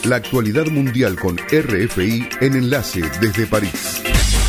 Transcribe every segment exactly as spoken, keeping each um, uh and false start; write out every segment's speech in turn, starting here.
La actualidad mundial con R F I en Enlace desde París.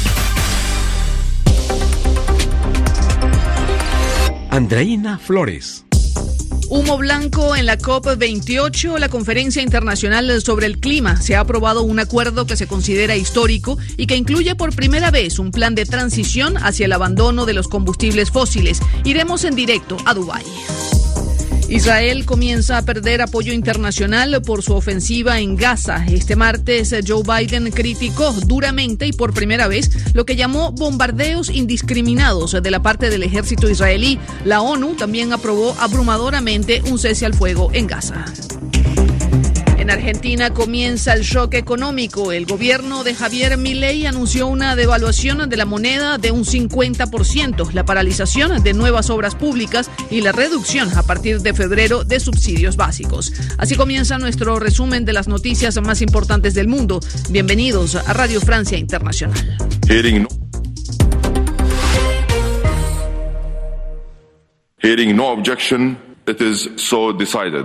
Andreina Flores. Humo blanco en la COP veintiocho, la Conferencia Internacional sobre el Clima. Se ha aprobado un acuerdo que se considera histórico y que incluye por primera vez un plan de transición hacia el abandono de los combustibles fósiles. Iremos en directo a Dubái. Israel comienza a perder apoyo internacional por su ofensiva en Gaza. Este martes, Joe Biden criticó duramente y por primera vez lo que llamó bombardeos indiscriminados de la parte del ejército israelí. La ONU también aprobó abrumadoramente un cese al fuego en Gaza. En Argentina comienza el shock económico. El gobierno de Javier Milei anunció una devaluación de la moneda de un cincuenta por ciento, la paralización de nuevas obras públicas y la reducción a partir de febrero de subsidios básicos. Así comienza nuestro resumen de las noticias más importantes del mundo. Bienvenidos a Radio Francia Internacional. Hearing no, Hearing no objection, it is so decided.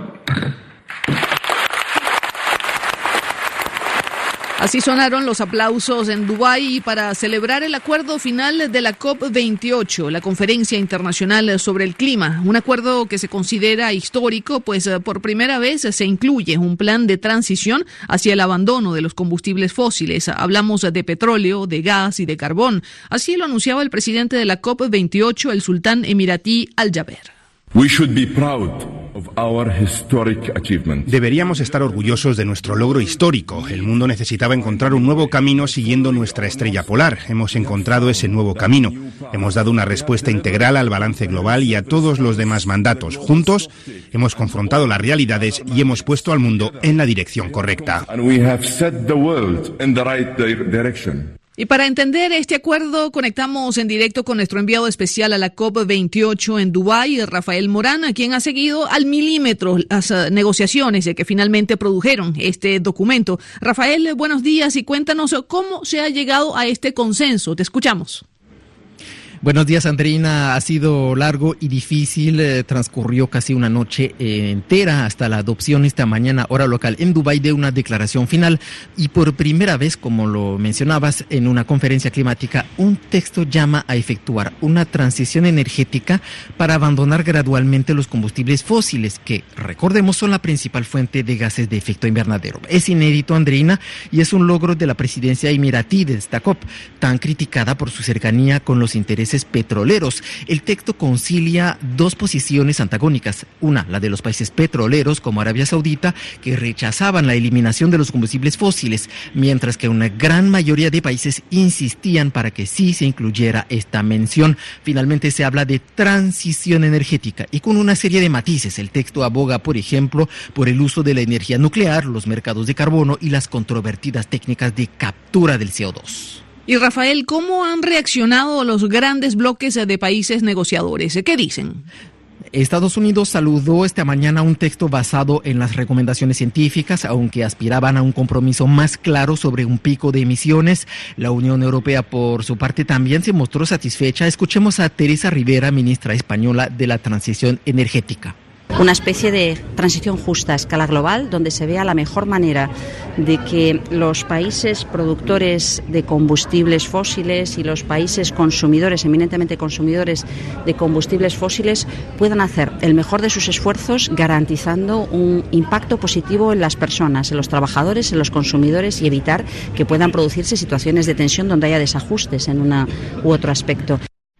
Así sonaron los aplausos en Dubái para celebrar el acuerdo final de la COP veintiocho, la Conferencia Internacional sobre el Clima. Un acuerdo que se considera histórico, pues por primera vez se incluye un plan de transición hacia el abandono de los combustibles fósiles. Hablamos de petróleo, de gas y de carbón. Así lo anunciaba el presidente de la COP veintiocho, el sultán emiratí Al-Jaber. We should be proud of our historic achievement. Deberíamos estar orgullosos de nuestro logro histórico. El mundo necesitaba encontrar un nuevo camino siguiendo nuestra estrella polar. Hemos encontrado ese nuevo camino. Hemos dado una respuesta integral al balance global y a todos los demás mandatos. Juntos hemos confrontado las realidades y hemos puesto al mundo en la dirección correcta. And we have set the world in the right direction. Y para entender este acuerdo, conectamos en directo con nuestro enviado especial a la COP veintiocho en Dubái, Rafael Morán, quien ha seguido al milímetro las uh, negociaciones que finalmente produjeron este documento. Rafael, buenos días y cuéntanos cómo se ha llegado a este consenso. Te escuchamos. Buenos días, Andreina. Ha sido largo y difícil. Eh, transcurrió casi una noche eh, entera hasta la adopción esta mañana, hora local, en Dubái, de una declaración final. Y por primera vez, como lo mencionabas, en una conferencia climática, un texto llama a efectuar una transición energética para abandonar gradualmente los combustibles fósiles, que, recordemos, son la principal fuente de gases de efecto invernadero. Es inédito, Andreina, y es un logro de la presidencia emiratí de esta COP, tan criticada por su cercanía con los intereses petroleros. El texto concilia dos posiciones antagónicas, una, la de los países petroleros como Arabia Saudita, que rechazaban la eliminación de los combustibles fósiles, mientras que una gran mayoría de países insistían para que sí se incluyera esta mención. Finalmente se habla de transición energética y con una serie de matices. El texto aboga, por ejemplo, por el uso de la energía nuclear, los mercados de carbono y las controvertidas técnicas de captura del C O dos. Y Rafael, ¿cómo han reaccionado los grandes bloques de países negociadores? ¿Qué dicen? Estados Unidos saludó esta mañana un texto basado en las recomendaciones científicas, aunque aspiraban a un compromiso más claro sobre un pico de emisiones. La Unión Europea, por su parte, también se mostró satisfecha. Escuchemos a Teresa Rivera, ministra española de la Transición Energética. Una especie de transición justa a escala global, donde se vea la mejor manera de que los países productores de combustibles fósiles y los países consumidores, eminentemente consumidores de combustibles fósiles, puedan hacer el mejor de sus esfuerzos, garantizando un impacto positivo en las personas, en los trabajadores, en los consumidores, y evitar que puedan producirse situaciones de tensión donde haya desajustes en una u otro aspecto.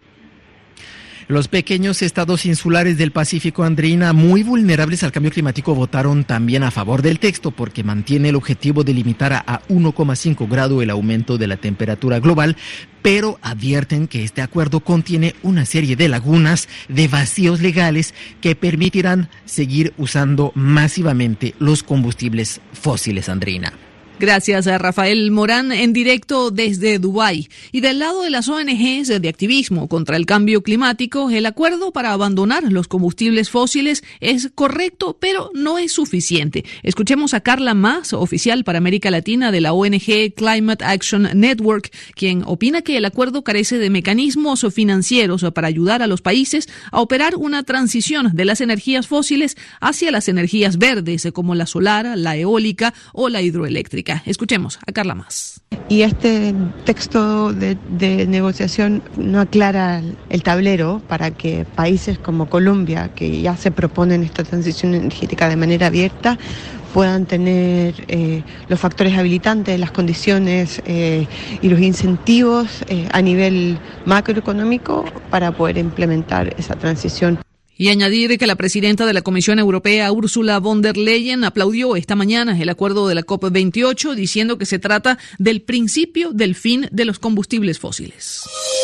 Los pequeños estados insulares del Pacífico, Andreina, muy vulnerables al cambio climático, votaron también a favor del texto porque mantiene el objetivo de limitar a uno coma cinco grado el aumento de la temperatura global, pero advierten que este acuerdo contiene una serie de lagunas, de vacíos legales que permitirán seguir usando masivamente los combustibles fósiles, Andreina. Gracias a Rafael Morán en directo desde Dubái. Y del lado de las O N Ges de activismo contra el cambio climático, el acuerdo para abandonar los combustibles fósiles es correcto, pero no es suficiente. Escuchemos a Carla Mas, oficial para América Latina de la O N G Climate Action Network, quien opina que el acuerdo carece de mecanismos financieros para ayudar a los países a operar una transición de las energías fósiles hacia las energías verdes, como la solar, la eólica o la hidroeléctrica. Escuchemos a Carla Mas. Y este texto de, de negociación no aclara el tablero para que países como Colombia, que ya se proponen esta transición energética de manera abierta, puedan tener eh, los factores habilitantes, las condiciones eh, y los incentivos eh, a nivel macroeconómico para poder implementar esa transición. Y añadir que la presidenta de la Comisión Europea, Ursula von der Leyen, aplaudió esta mañana el acuerdo de la COP veintiocho, diciendo que se trata del principio del fin de los combustibles fósiles.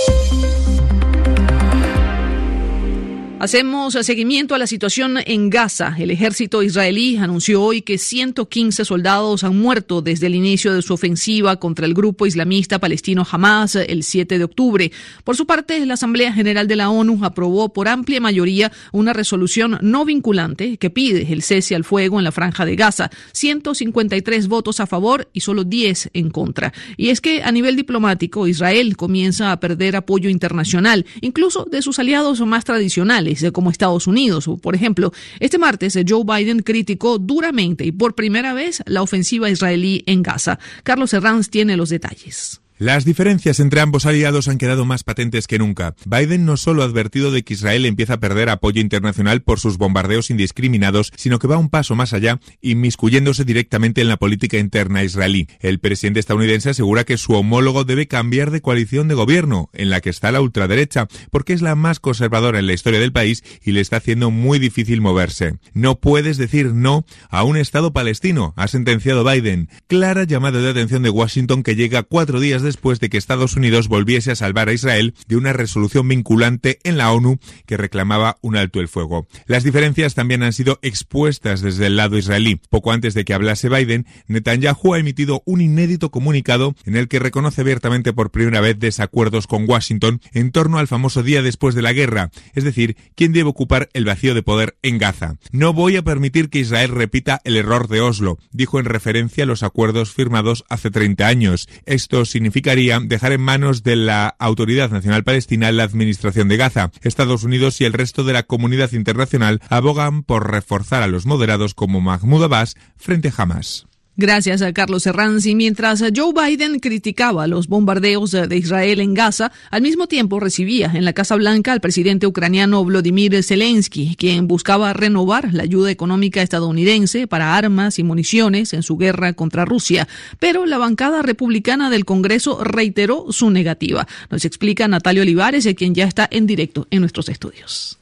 Hacemos seguimiento a la situación en Gaza. El ejército israelí anunció hoy que ciento quince soldados han muerto desde el inicio de su ofensiva contra el grupo islamista palestino Hamas el siete de octubre. Por su parte, la Asamblea General de la ONU aprobó por amplia mayoría una resolución no vinculante que pide el cese al fuego en la Franja de Gaza. ciento cincuenta y tres votos a favor y solo diez en contra. Y es que a nivel diplomático, Israel comienza a perder apoyo internacional, incluso de sus aliados más tradicionales, como Estados Unidos. Por ejemplo, este martes Joe Biden criticó duramente y por primera vez la ofensiva israelí en Gaza. Carlos Herranz tiene los detalles. Las diferencias entre ambos aliados han quedado más patentes que nunca. Biden no solo ha advertido de que Israel empieza a perder apoyo internacional por sus bombardeos indiscriminados, sino que va un paso más allá, inmiscuyéndose directamente en la política interna israelí. El presidente estadounidense asegura que su homólogo debe cambiar de coalición de gobierno, en la que está la ultraderecha, porque es la más conservadora en la historia del país y le está haciendo muy difícil moverse. No puedes decir no a un Estado palestino, ha sentenciado Biden. Clara llamada de atención de Washington que llega cuatro días de después de que Estados Unidos volviese a salvar a Israel de una resolución vinculante en la ONU que reclamaba un alto el fuego. Las diferencias también han sido expuestas desde el lado israelí. Poco antes de que hablase Biden, Netanyahu ha emitido un inédito comunicado en el que reconoce abiertamente por primera vez desacuerdos con Washington en torno al famoso día después de la guerra, es decir, quién debe ocupar el vacío de poder en Gaza. No voy a permitir que Israel repita el error de Oslo, dijo en referencia a los acuerdos firmados hace treinta años. Esto significa dejar en manos de la Autoridad Nacional Palestina la administración de Gaza. Estados Unidos y el resto de la comunidad internacional abogan por reforzar a los moderados como Mahmoud Abbas frente a Hamas. Gracias a Carlos Herranz. Y mientras Joe Biden criticaba los bombardeos de Israel en Gaza, al mismo tiempo recibía en la Casa Blanca al presidente ucraniano Volodymyr Zelensky, quien buscaba renovar la ayuda económica estadounidense para armas y municiones en su guerra contra Rusia. Pero la bancada republicana del Congreso reiteró su negativa. Nos explica Natalia Olivares, quien ya está en directo en nuestros estudios.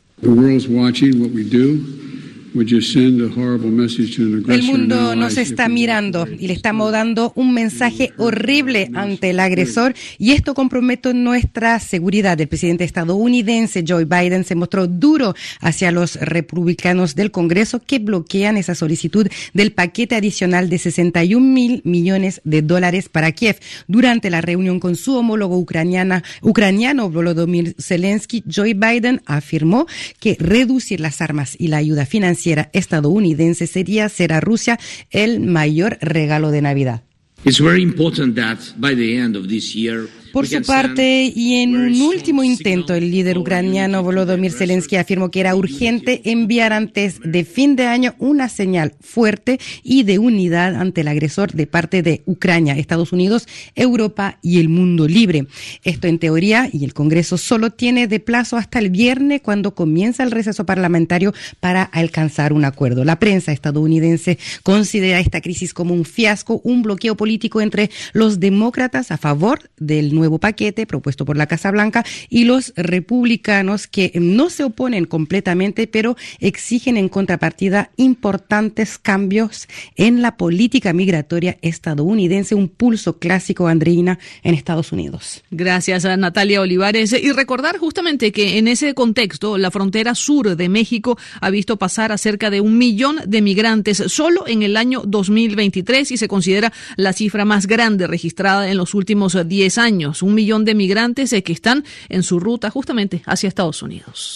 El mundo nos está mirando y le estamos dando un mensaje horrible ante el agresor y esto compromete nuestra seguridad. El presidente estadounidense Joe Biden se mostró duro hacia los republicanos del Congreso que bloquean esa solicitud del paquete adicional de sesenta y un mil millones de dólares para Kiev. Durante la reunión con su homólogo ucraniana, ucraniano Volodymyr Zelensky, Joe Biden afirmó que reducir las armas y la ayuda financiera estadounidense sería hacer a Rusia el mayor regalo de Navidad. It's very important that by the end of this year Por su parte, y en un último intento, el líder ucraniano Volodymyr Zelensky afirmó que era urgente enviar antes de fin de año una señal fuerte y de unidad ante el agresor de parte de Ucrania, Estados Unidos, Europa y el mundo libre. Esto en teoría, y el Congreso solo tiene de plazo hasta el viernes cuando comienza el receso parlamentario para alcanzar un acuerdo. La prensa estadounidense considera esta crisis como un fiasco, un bloqueo político entre los demócratas a favor del nuevo paquete propuesto por la Casa Blanca y los republicanos, que no se oponen completamente, pero exigen en contrapartida importantes cambios en la política migratoria estadounidense, un pulso clásico, Andreina, en Estados Unidos. Gracias a Natalia Olivares. Y recordar justamente que en ese contexto la frontera sur de México ha visto pasar a cerca de un millón de migrantes solo en el año dos mil veintitrés y se considera la cifra más grande registrada en los últimos diez años. Un millón de migrantes que están en su ruta justamente hacia Estados Unidos.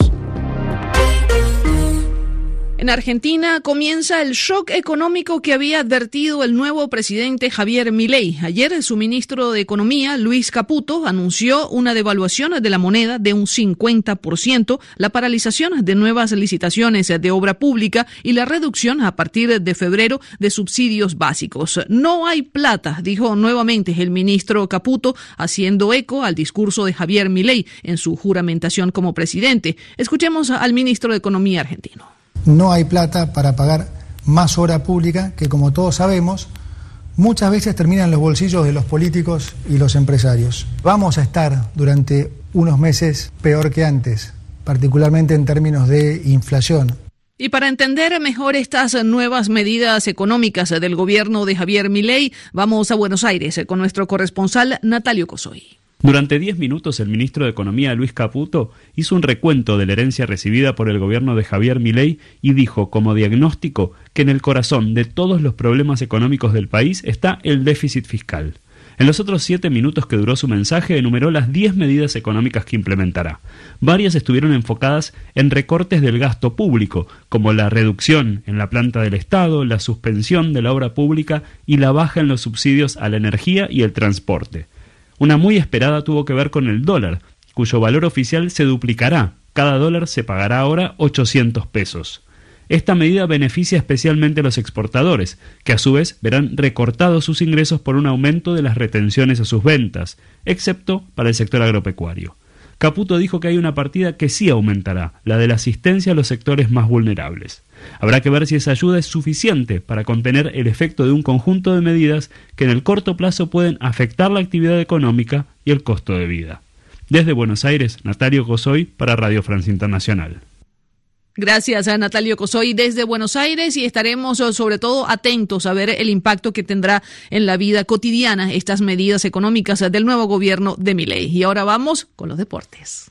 En Argentina comienza el shock económico que había advertido el nuevo presidente Javier Milei. Ayer su ministro de Economía, Luis Caputo, anunció una devaluación de la moneda de un cincuenta por ciento, la paralización de nuevas licitaciones de obra pública y la reducción a partir de febrero de subsidios básicos. No hay plata, dijo nuevamente el ministro Caputo, haciendo eco al discurso de Javier Milei en su juramentación como presidente. Escuchemos al ministro de Economía argentino. No hay plata para pagar más obra pública que, como todos sabemos, muchas veces termina en los bolsillos de los políticos y los empresarios. Vamos a estar durante unos meses peor que antes, particularmente en términos de inflación. Y para entender mejor estas nuevas medidas económicas del gobierno de Javier Milei, vamos a Buenos Aires con nuestro corresponsal Natalio Cosoy. Durante diez minutos, el ministro de Economía, Luis Caputo, hizo un recuento de la herencia recibida por el gobierno de Javier Milei y dijo como diagnóstico que en el corazón de todos los problemas económicos del país está el déficit fiscal. En los otros siete minutos que duró su mensaje, enumeró las diez medidas económicas que implementará. Varias estuvieron enfocadas en recortes del gasto público, como la reducción en la planta del Estado, la suspensión de la obra pública y la baja en los subsidios a la energía y el transporte. Una muy esperada tuvo que ver con el dólar, cuyo valor oficial se duplicará. Cada dólar se pagará ahora ochocientos pesos. Esta medida beneficia especialmente a los exportadores, que a su vez verán recortados sus ingresos por un aumento de las retenciones a sus ventas, excepto para el sector agropecuario. Caputo dijo que hay una partida que sí aumentará, la de la asistencia a los sectores más vulnerables. Habrá que ver si esa ayuda es suficiente para contener el efecto de un conjunto de medidas que en el corto plazo pueden afectar la actividad económica y el costo de vida. Desde Buenos Aires, Natalio Cosoy para Radio Francia Internacional. Gracias a Natalio Cosoy desde Buenos Aires y estaremos sobre todo atentos a ver el impacto que tendrá en la vida cotidiana estas medidas económicas del nuevo gobierno de Milei. Y ahora vamos con los deportes.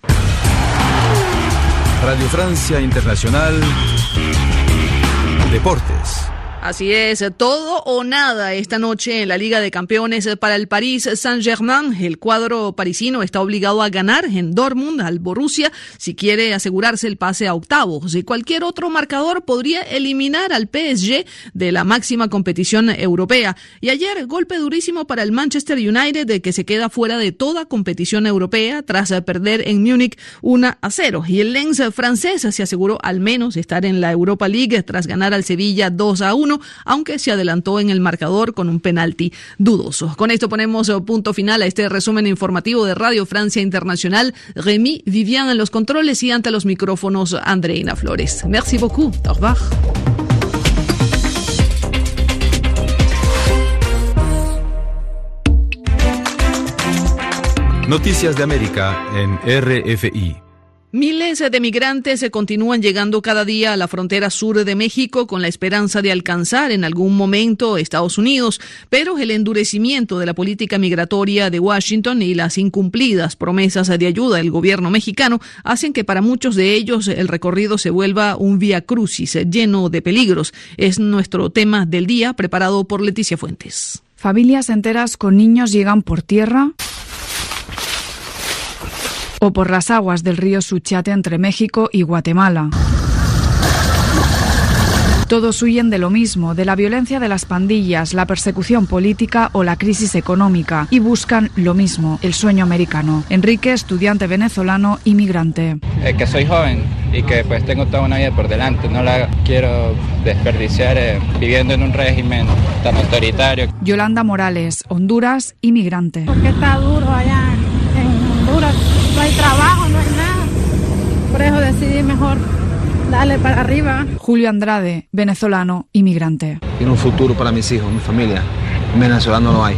Radio Francia Internacional Deportes. Así es, todo o nada esta noche en la Liga de Campeones para el Paris Saint-Germain. El cuadro parisino está obligado a ganar en Dortmund al Borussia si quiere asegurarse el pase a octavos. Y cualquier otro marcador podría eliminar al P S G de la máxima competición europea. Y ayer, golpe durísimo para el Manchester United, que se queda fuera de toda competición europea tras perder en Múnich uno a cero. Y el Lens francés se aseguró al menos estar en la Europa League tras ganar al Sevilla dos a uno. Aunque se adelantó en el marcador con un penalti dudoso. Con esto ponemos punto final a este resumen informativo de Radio Francia Internacional. Rémi Vivian en los controles y ante los micrófonos Andreina Flores. Merci beaucoup. Au revoir. Noticias de América en R F I. Miles de migrantes se continúan llegando cada día a la frontera sur de México con la esperanza de alcanzar en algún momento Estados Unidos, pero el endurecimiento de la política migratoria de Washington y las incumplidas promesas de ayuda del gobierno mexicano hacen que para muchos de ellos el recorrido se vuelva un vía crucis lleno de peligros. Es nuestro tema del día, preparado por Leticia Fuentes. Familias enteras con niños llegan por tierra o por las aguas del río Suchiate entre México y Guatemala. Todos huyen de lo mismo, de la violencia de las pandillas, la persecución política o la crisis económica, y buscan lo mismo, el sueño americano. Enrique, estudiante venezolano, inmigrante. Eh, que soy joven y que pues tengo toda una vida por delante, no la quiero desperdiciar eh, viviendo en un régimen tan autoritario. Yolanda Morales, Honduras, inmigrante. Porque está duro allá en Honduras. No hay trabajo, no hay nada. Por eso decidí mejor darle para arriba. Julio Andrade, venezolano, inmigrante. Tiene un futuro para mis hijos, mi familia. En Venezuela no lo hay.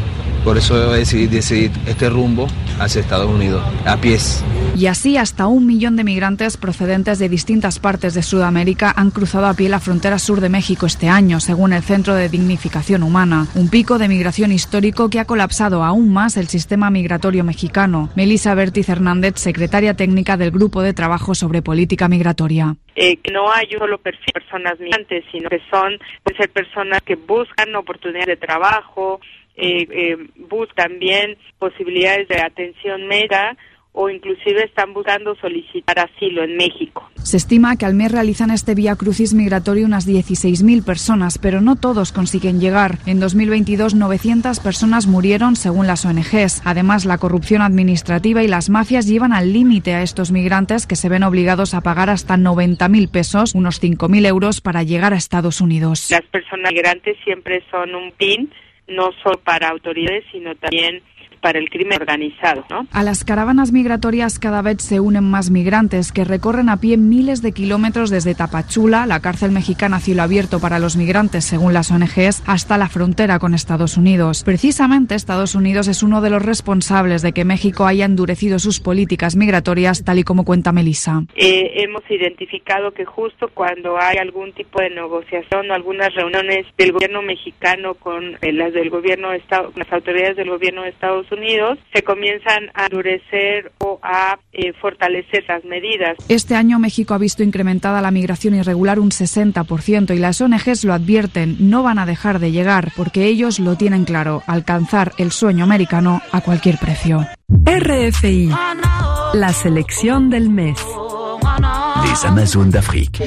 Por eso decidí, decidí este rumbo hacia Estados Unidos, a pies. Y así hasta un millón de migrantes procedentes de distintas partes de Sudamérica han cruzado a pie la frontera sur de México este año, según el Centro de Dignificación Humana. Un pico de migración histórico que ha colapsado aún más el sistema migratorio mexicano. Melissa Bertiz Hernández, secretaria técnica del Grupo de Trabajo sobre Política Migratoria. Eh, que no hay un solo perfil de personas migrantes, sino que son pueden ser personas que buscan oportunidades de trabajo, eh, eh, buscan también posibilidades de atención médica o inclusive están buscando solicitar asilo en México. Se estima que al mes realizan este vía crucis migratorio unas dieciséis mil personas, pero no todos consiguen llegar. En dos mil veintidós, novecientas personas murieron según las O N Ges. Además, la corrupción administrativa y las mafias llevan al límite a estos migrantes que se ven obligados a pagar hasta noventa mil pesos, unos cinco mil euros, para llegar a Estados Unidos. Las personas migrantes siempre son un pin, no solo para autoridades, sino también para el crimen organizado, ¿no? A las caravanas migratorias cada vez se unen más migrantes que recorren a pie miles de kilómetros desde Tapachula, la cárcel mexicana a cielo abierto para los migrantes según las O N Ges, hasta la frontera con Estados Unidos. Precisamente Estados Unidos es uno de los responsables de que México haya endurecido sus políticas migratorias, tal y como cuenta Melissa. Eh, hemos identificado que justo cuando hay algún tipo de negociación o algunas reuniones del gobierno mexicano con eh, las del gobierno de Estado, las autoridades del gobierno de Estados Unidos, Unidos, se comienzan a endurecer o a eh, fortalecer las medidas. Este año México ha visto incrementada la migración irregular un sesenta por ciento y las O N Ges lo advierten, no van a dejar de llegar porque ellos lo tienen claro, alcanzar el sueño americano a cualquier precio. R F I, la selección del mes. Les Amazones d'Afrique.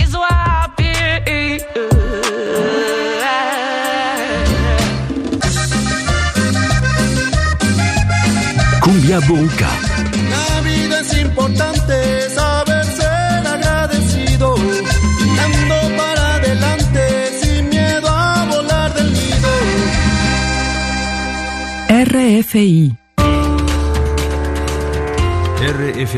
Cumbia Boca. La vida es importante, saber ser agradecido, dando para adelante sin miedo a volar del nido. R F I. R F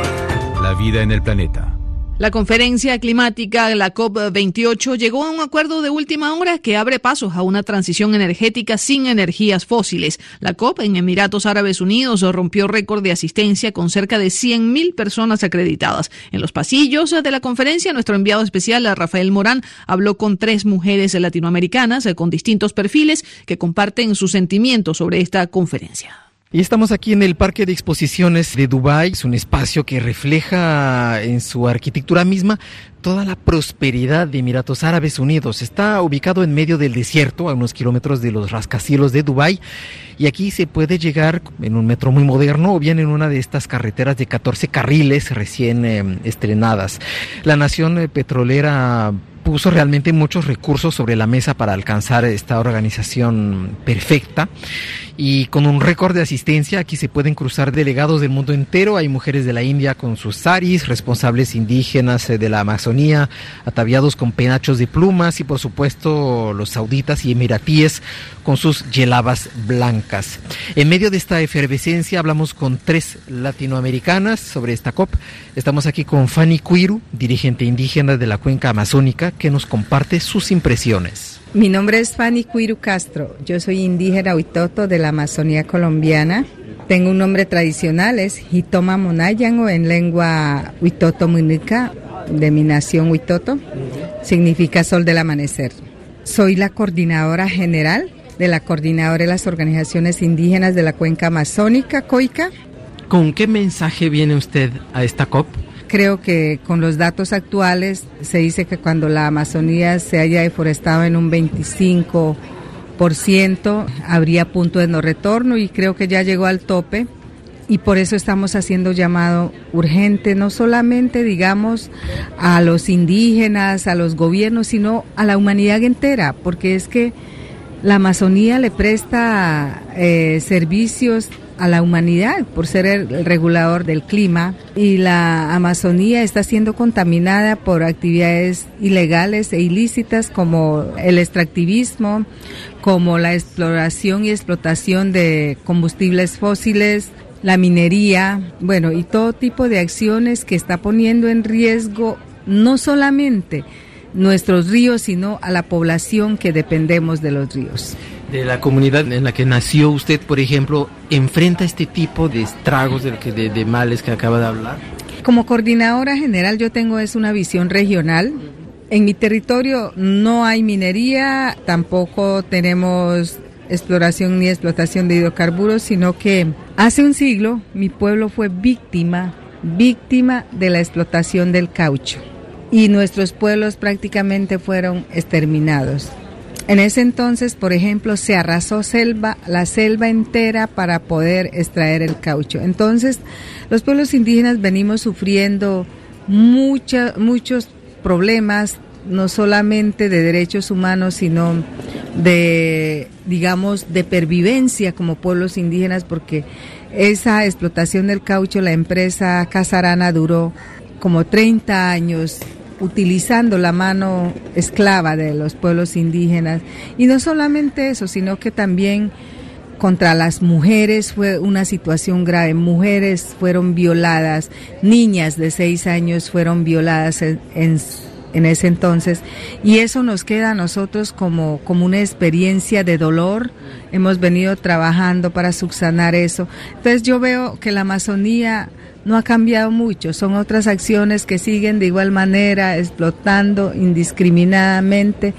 I, la vida en el planeta. La conferencia climática, la COP veintiocho, llegó a un acuerdo de última hora que abre pasos a una transición energética sin energías fósiles. La COP en Emiratos Árabes Unidos rompió récord de asistencia con cerca de cien mil personas acreditadas. En los pasillos de la conferencia, nuestro enviado especial, Rafael Morán, habló con tres mujeres latinoamericanas con distintos perfiles que comparten sus sentimientos sobre esta conferencia. Y estamos aquí en el Parque de Exposiciones de Dubái. Es un espacio que refleja en su arquitectura misma toda la prosperidad de Emiratos Árabes Unidos. Está ubicado en medio del desierto, a unos kilómetros de los rascacielos de Dubái, y aquí se puede llegar en un metro muy moderno o bien en una de estas carreteras de catorce carriles recién eh, estrenadas. La nación eh, petrolera puso realmente muchos recursos sobre la mesa para alcanzar esta organización perfecta. Y con un récord de asistencia, aquí se pueden cruzar delegados del mundo entero. Hay mujeres de la India con sus saris, responsables indígenas de la Amazonía, ataviados con penachos de plumas, y por supuesto los sauditas y emiratíes con sus yelabas blancas. En medio de esta efervescencia hablamos con tres latinoamericanas sobre esta COP. Estamos aquí con Fanny Cuiru, dirigente indígena de la cuenca amazónica, que nos comparte sus impresiones. Mi nombre es Fanny Cuiru Castro, yo soy indígena Huitoto de la Amazonía colombiana. Tengo un nombre tradicional, es Hitoma Monayango en lengua Huitoto Munica, de mi nación Huitoto, significa sol del amanecer. Soy la coordinadora general de la Coordinadora de las Organizaciones Indígenas de la Cuenca Amazónica, COICA. ¿Con qué mensaje viene usted a esta COP? Creo que con los datos actuales se dice que cuando la Amazonía se haya deforestado en un veinticinco por ciento habría punto de no retorno, y creo que ya llegó al tope, y por eso estamos haciendo llamado urgente, no solamente digamos a los indígenas, a los gobiernos, sino a la humanidad entera, porque es que la Amazonía le presta eh, servicios a la humanidad por ser el regulador del clima, y la Amazonía está siendo contaminada por actividades ilegales e ilícitas como el extractivismo, como la exploración y explotación de combustibles fósiles, la minería, bueno, y todo tipo de acciones que está poniendo en riesgo no solamente nuestros ríos, sino a la población que dependemos de los ríos. de la comunidad en la que nació usted, por ejemplo, enfrenta este tipo de estragos, de, de, de males que acaba de hablar? Como coordinadora general yo tengo es una visión regional. En mi territorio no hay minería, tampoco tenemos exploración ni explotación de hidrocarburos, sino que hace un siglo mi pueblo fue víctima, víctima de la explotación del caucho y nuestros pueblos prácticamente fueron exterminados. En ese entonces, por ejemplo, se arrasó selva, la selva entera para poder extraer el caucho. Entonces, los pueblos indígenas venimos sufriendo mucha, muchos problemas, no solamente de derechos humanos, sino de, digamos, de pervivencia como pueblos indígenas, porque esa explotación del caucho, la empresa Casarana duró como treinta años utilizando la mano esclava de los pueblos indígenas. Y no solamente eso, sino que también contra las mujeres fue una situación grave. Mujeres fueron violadas, niñas de seis años fueron violadas en, en, en ese entonces. Y eso nos queda a nosotros como, como una experiencia de dolor. Hemos venido trabajando para subsanar eso. Entonces yo veo que la Amazonía no ha cambiado mucho, son otras acciones que siguen de igual manera explotando indiscriminadamente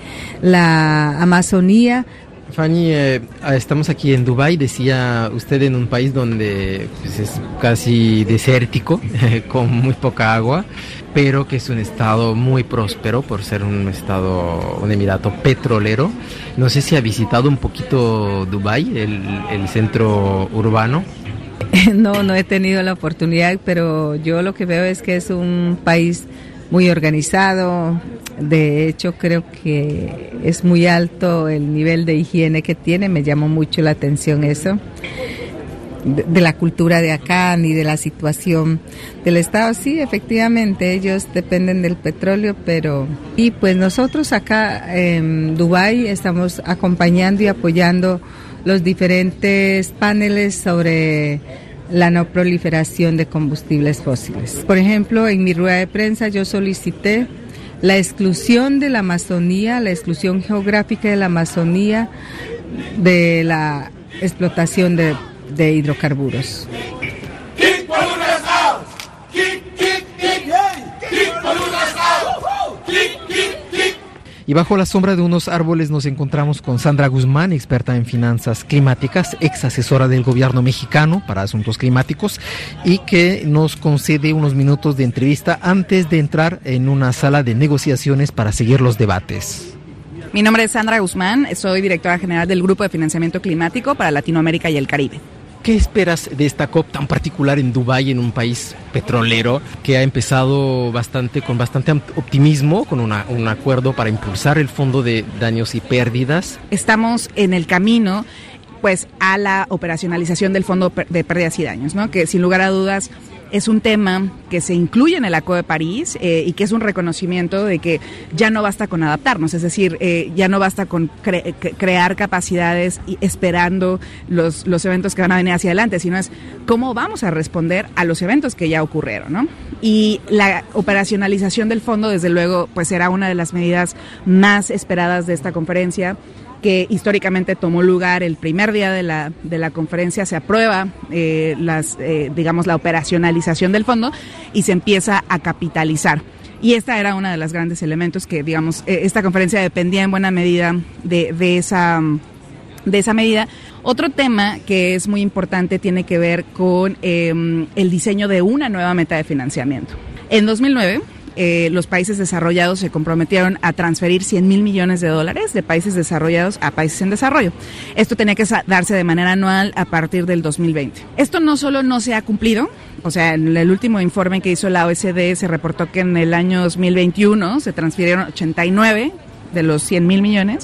la Amazonía. Fanny, eh, estamos aquí en Dubái, decía usted, en un país donde pues, es casi desértico, con muy poca agua, pero que es un estado muy próspero por ser un estado, un emirato petrolero. No sé si ha visitado un poquito Dubái, el, el centro urbano. No, no he tenido la oportunidad, pero yo lo que veo es que es un país muy organizado. De hecho, creo que es muy alto el nivel de higiene que tiene. Me llamó mucho la atención eso, de, de la cultura de acá, ni de la situación del Estado. Sí, efectivamente, ellos dependen del petróleo, pero... Y pues nosotros acá en Dubái estamos acompañando y apoyando los diferentes paneles sobre la no proliferación de combustibles fósiles. Por ejemplo, en mi rueda de prensa yo solicité la exclusión de la Amazonía, la exclusión geográfica de la Amazonía de la explotación de, de hidrocarburos. Y bajo la sombra de unos árboles nos encontramos con Sandra Guzmán, experta en finanzas climáticas, ex asesora del gobierno mexicano para asuntos climáticos, y que nos concede unos minutos de entrevista antes de entrar en una sala de negociaciones para seguir los debates. Mi nombre es Sandra Guzmán, soy directora general del Grupo de Financiamiento Climático para Latinoamérica y el Caribe. ¿Qué esperas de esta COP tan particular en Dubái, en un país petrolero que ha empezado bastante con bastante optimismo, con una, un acuerdo para impulsar el fondo de daños y pérdidas? Estamos en el camino, pues, a la operacionalización del fondo de pérdidas y daños, ¿no? Que sin lugar a dudas es un tema que se incluye en el Acuerdo de París eh, y que es un reconocimiento de que ya no basta con adaptarnos, es decir, eh, ya no basta con cre- crear capacidades y esperando los, los eventos que van a venir hacia adelante, sino es cómo vamos a responder a los eventos que ya ocurrieron, ¿no? Y la operacionalización del fondo, desde luego, pues será una de las medidas más esperadas de esta conferencia, que históricamente tomó lugar el primer día de la de la conferencia. Se aprueba eh, las eh, digamos la operacionalización del fondo y se empieza a capitalizar. Y esta era una de los grandes elementos que, digamos, eh, esta conferencia dependía en buena medida de, de esa de esa medida. Otro tema que es muy importante tiene que ver con eh, el diseño de una nueva meta de financiamiento. En dos mil nueve Eh, los países desarrollados se comprometieron a transferir cien mil millones de dólares de países desarrollados a países en desarrollo. Esto tenía que darse de manera anual a partir del dos mil veinte. Esto no solo no se ha cumplido, o sea, en el último informe que hizo la O E C D se reportó que en el año dos mil veintiuno se transfirieron ochenta y nueve de los cien mil millones,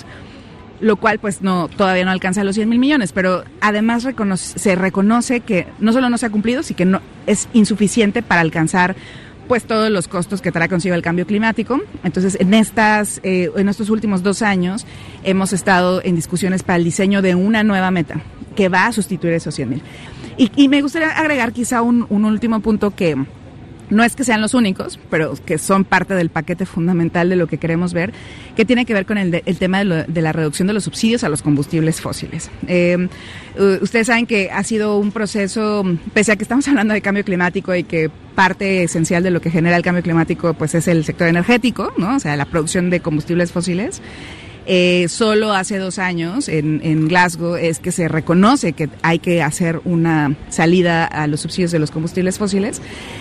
lo cual pues no todavía no alcanza los cien mil millones, pero además reconoce, se reconoce que no solo no se ha cumplido, sino que no es insuficiente para alcanzar pues todos los costos que trae consigo el cambio climático. Entonces, en estas, eh, en estos últimos dos años hemos estado en discusiones para el diseño de una nueva meta que va a sustituir esos cien mil. Y, y me gustaría agregar quizá un, un último punto que no es que sean los únicos, pero que son parte del paquete fundamental de lo que queremos ver, que tiene que ver con el, de, el tema de, lo, de la reducción de los subsidios a los combustibles fósiles. Eh, ustedes saben que ha sido un proceso, pese a que estamos hablando de cambio climático y que parte esencial de lo que genera el cambio climático pues es el sector energético, ¿no? O sea, la producción de combustibles fósiles. Eh, solo hace dos años en, en Glasgow es que se reconoce que hay que hacer una salida a los subsidios de los combustibles fósiles.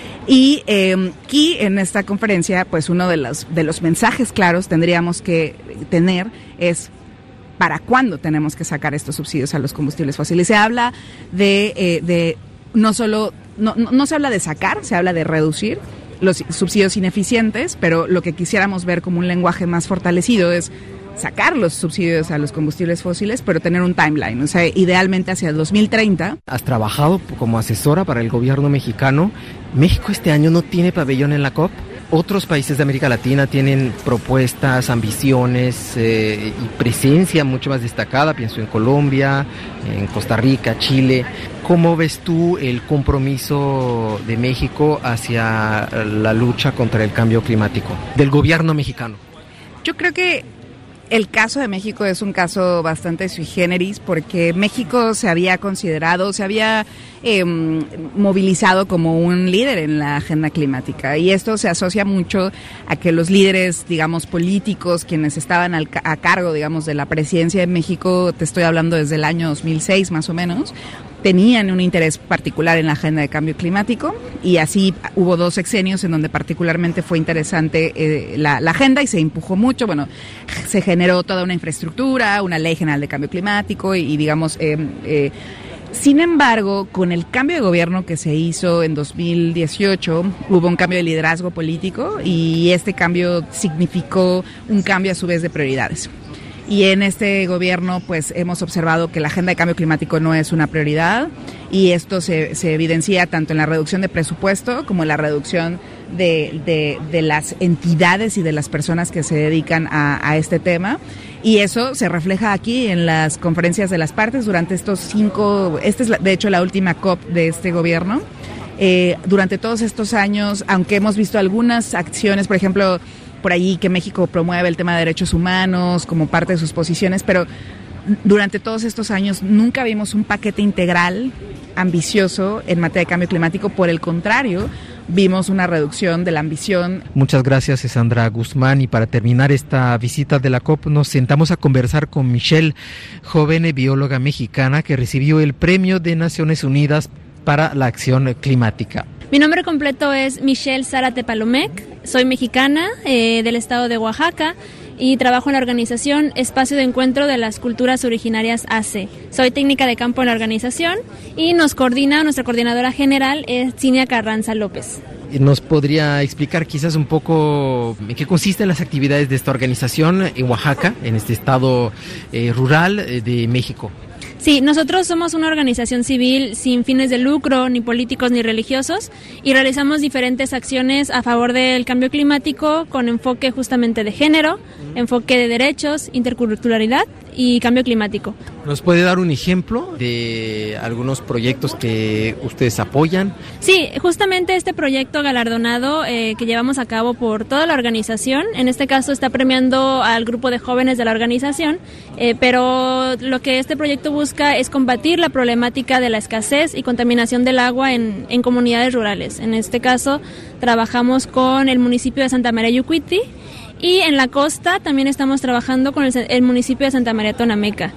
Y eh, aquí en esta conferencia, pues uno de los, de los mensajes claros tendríamos que tener es para cuándo tenemos que sacar estos subsidios a los combustibles fósiles. Se habla de, eh, de no solo, no, no, no se habla de sacar, se habla de reducir los subsidios ineficientes, pero lo que quisiéramos ver como un lenguaje más fortalecido es sacar los subsidios a los combustibles fósiles, pero tener un timeline, o sea, idealmente hacia el dos mil treinta. Has trabajado como asesora para el gobierno mexicano. México este año no tiene pabellón en la COP. Otros países de América Latina tienen propuestas, ambiciones eh, y presencia mucho más destacada. Pienso en Colombia, en Costa Rica, Chile. ¿Cómo ves tú el compromiso de México hacia la lucha contra el cambio climático del gobierno mexicano? Yo creo que el caso de México es un caso bastante sui generis porque México se había considerado, se había eh, movilizado como un líder en la agenda climática y esto se asocia mucho a que los líderes, digamos, políticos, quienes estaban al, a cargo, digamos, de la presidencia de México, te estoy hablando desde el año dos mil seis más o menos, tenían un interés particular en la agenda de cambio climático y así hubo dos sexenios en donde particularmente fue interesante eh, la, la agenda y se empujó mucho. Bueno, se generó toda una infraestructura, una ley general de cambio climático y, y digamos, eh, eh, sin embargo, con el cambio de gobierno que se hizo en dos mil dieciocho, hubo un cambio de liderazgo político y este cambio significó un cambio a su vez de prioridades. Y en este gobierno pues hemos observado que la agenda de cambio climático no es una prioridad y esto se, se evidencia tanto en la reducción de presupuesto como en la reducción de, de, de las entidades y de las personas que se dedican a, a este tema. Y eso se refleja aquí en las conferencias de las partes durante estos cinco, esta es la, de hecho la última COP de este gobierno. Eh, durante todos estos años, aunque hemos visto algunas acciones, por ejemplo, por allí que México promueve el tema de derechos humanos como parte de sus posiciones, pero durante todos estos años nunca vimos un paquete integral ambicioso en materia de cambio climático. Por el contrario, vimos una reducción de la ambición. Muchas gracias, Sandra Guzmán. Y para terminar esta visita de la COP, nos sentamos a conversar con Michelle, joven bióloga mexicana que recibió el Premio de Naciones Unidas para la Acción Climática. Mi nombre completo es Michelle Zárate Palomec, soy mexicana eh, del estado de Oaxaca y trabajo en la organización Espacio de Encuentro de las Culturas Originarias A C E. Soy técnica de campo en la organización y nos coordina, nuestra coordinadora general es Cinia Carranza López. ¿Nos podría explicar quizás un poco en qué consisten las actividades de esta organización en Oaxaca, en este estado eh, rural eh, de México? Sí, nosotros somos una organización civil sin fines de lucro, ni políticos ni religiosos, y realizamos diferentes acciones a favor del cambio climático con enfoque justamente de género, enfoque de derechos, interculturalidad y cambio climático. ¿Nos puede dar un ejemplo de algunos proyectos que ustedes apoyan? Sí, justamente este proyecto galardonado eh, que llevamos a cabo por toda la organización, en este caso está premiando al grupo de jóvenes de la organización, eh, pero lo que este proyecto busca es combatir la problemática de la escasez y contaminación del agua en, en comunidades rurales. En este caso trabajamos con el municipio de Santa María Yucuiti y en la costa también estamos trabajando con el, el municipio de Santa María Tonameca.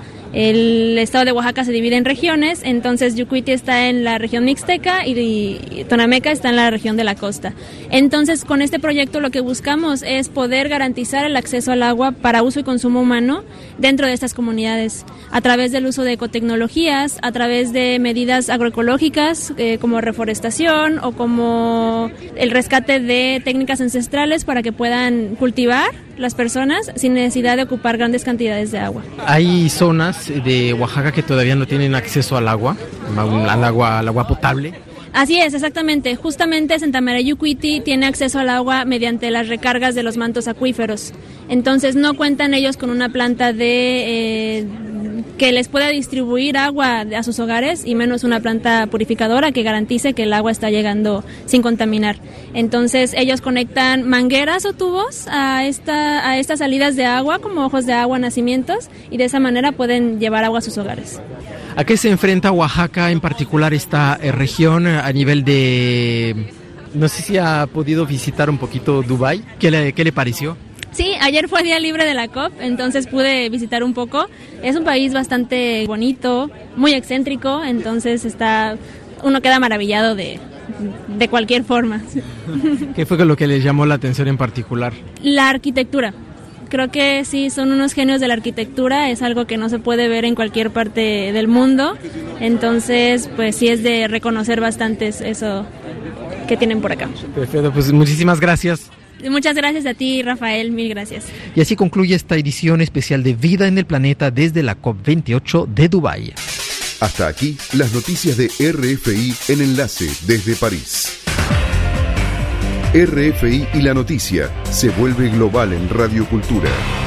El estado de Oaxaca se divide en regiones, entonces Yucuiti está en la región mixteca y, y Tonameca está en la región de la costa. Entonces, con este proyecto lo que buscamos es poder garantizar el acceso al agua para uso y consumo humano dentro de estas comunidades, a través del uso de ecotecnologías, a través de medidas agroecológicas eh, como reforestación o como el rescate de técnicas ancestrales para que puedan cultivar las personas sin necesidad de ocupar grandes cantidades de agua. Hay zonas de Oaxaca que todavía no tienen acceso al agua, al agua, al agua potable. Así es, exactamente. Justamente Santa María Yucuiti tiene acceso al agua mediante las recargas de los mantos acuíferos. Entonces no cuentan ellos con una planta de eh, que les pueda distribuir agua a sus hogares y menos una planta purificadora que garantice que el agua está llegando sin contaminar. Entonces ellos conectan mangueras o tubos a esta a estas salidas de agua como ojos de agua, nacimientos, y de esa manera pueden llevar agua a sus hogares. ¿A qué se enfrenta Oaxaca, en particular esta eh, región, a nivel de... No sé si ha podido visitar un poquito Dubái? ¿Qué le, qué le pareció? Sí, ayer fue día libre de la COP, entonces pude visitar un poco. Es un país bastante bonito, muy excéntrico, entonces está uno queda maravillado de, de cualquier forma. ¿Qué fue lo que le llamó la atención en particular? La arquitectura. Creo que sí, son unos genios de la arquitectura, es algo que no se puede ver en cualquier parte del mundo, entonces pues sí es de reconocer bastante eso que tienen por acá. Perfecto, pues muchísimas gracias. Muchas gracias a ti, Rafael, mil gracias. Y así concluye esta edición especial de Vida en el Planeta desde la COP veintiocho de Dubái. Hasta aquí las noticias de R F I en Enlace desde París. R F I y la noticia se vuelve global en Radio Cultura.